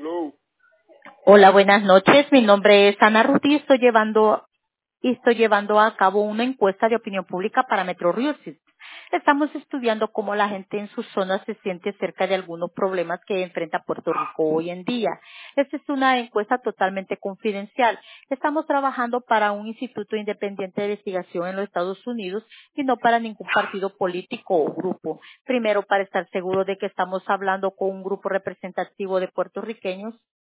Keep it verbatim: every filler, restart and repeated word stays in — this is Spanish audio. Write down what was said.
Hello. Hola, buenas noches. Mi nombre es Ana Ruth y estoy llevando, y estoy llevando a cabo una encuesta de opinión pública para Metro Research. Estamos estudiando cómo la gente en sus zonas se siente acerca de algunos problemas que enfrenta Puerto Rico hoy en día. Esta es una encuesta totalmente confidencial. Estamos trabajando para un instituto independiente de investigación en los Estados Unidos y no para ningún partido político o grupo. Primero, para estar seguro de que estamos hablando con un grupo representativo de puertorriqueños